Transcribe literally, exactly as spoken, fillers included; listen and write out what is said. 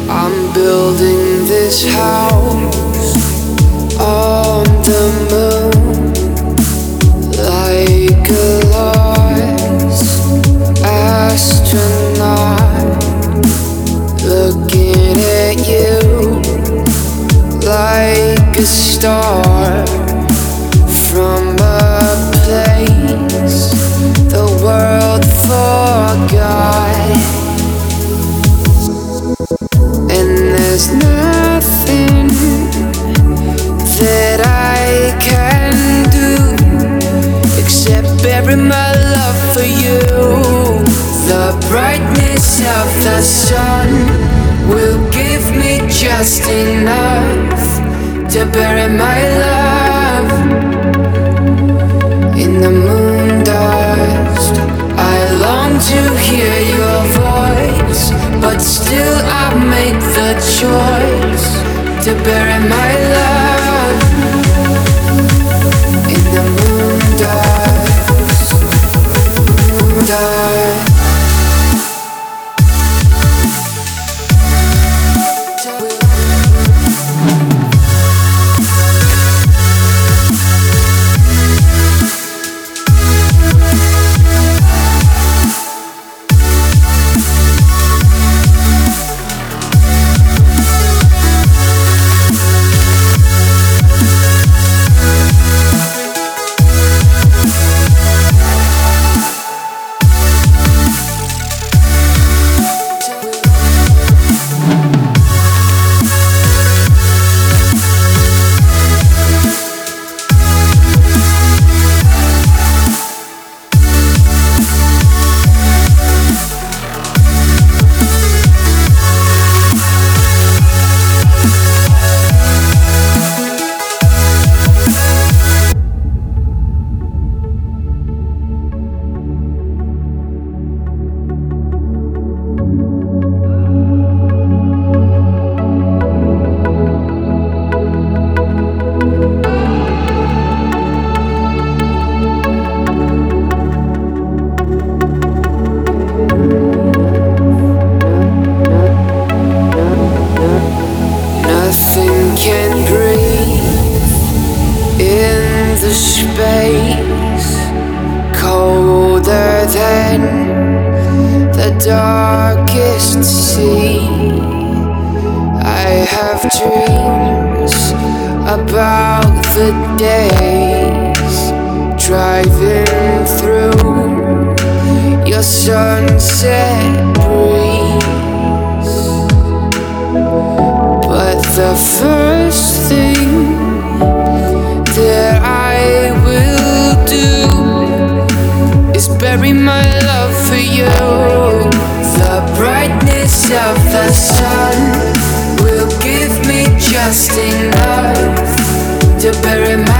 I'm building this house on the moon, like a lost astronaut, looking at you like a star from a place the world forgot. And there's nothing that I can do except bury my love for you. The brightness of the sun will give me just enough to bury my love. In the moon dust, I long to hear your voice, but still I make the choice to bury my love. In the moon dust, moon dust. Space colder than the darkest sea. I have dreams about the days driving through your sunset breeze. But the first thing that I will do is bury my love for you. The brightness of the sun will give me just enough to bury my